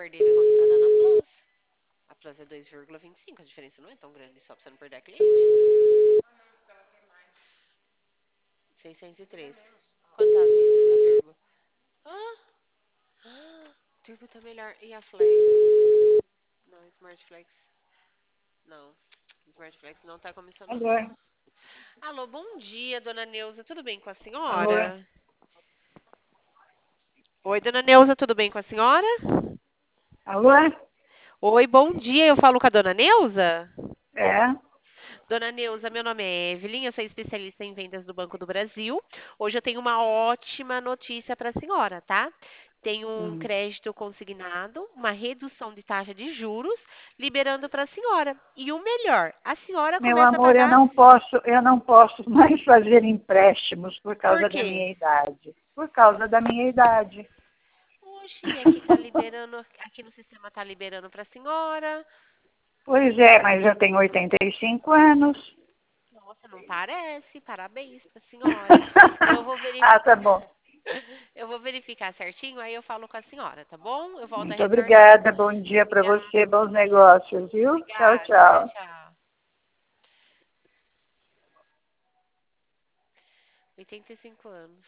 perder minha conta tá dando a Plus. A Plus é 2,25, a diferença não é tão grande, só pra você não perder a cliente. 603. Quanto tá a Turbo? Ah, Turbo tá melhor. E a Flex? Não, Smart Flex. Não, Smart Flex não tá comissionando, Alô? não. Alô, bom dia, dona Neuza. Tudo bem com a Alô? senhora? Oi, dona Neuza, tudo bem com a senhora? Alô? Oi, bom dia. Eu falo com a dona Neuza? É? Dona Neuza, meu nome é Evelyn, eu sou especialista em vendas do Banco do Brasil. Hoje eu tenho uma ótima notícia para a senhora, tá? Tem um Hum. crédito consignado, uma redução de taxa de juros, liberando para a senhora. E o melhor, a senhora Meu começa a amor, pagar. eu não posso mais fazer empréstimos por Por causa da quê? minha idade. Por causa da minha idade. Oxi, aqui tá liberando, aqui no sistema tá liberando para a senhora. Pois é, mas eu tenho 85 anos. Nossa, não parece. Parabéns para a senhora. Eu vou Ah, verificar. tá bom. Eu vou verificar certinho, aí eu falo com a senhora, tá bom? Eu volto a Muito retornar. obrigada. Bom dia para você. Obrigada. Bons negócios, viu? Tchau, Obrigada. Tchau, tchau. tchau. 85 anos.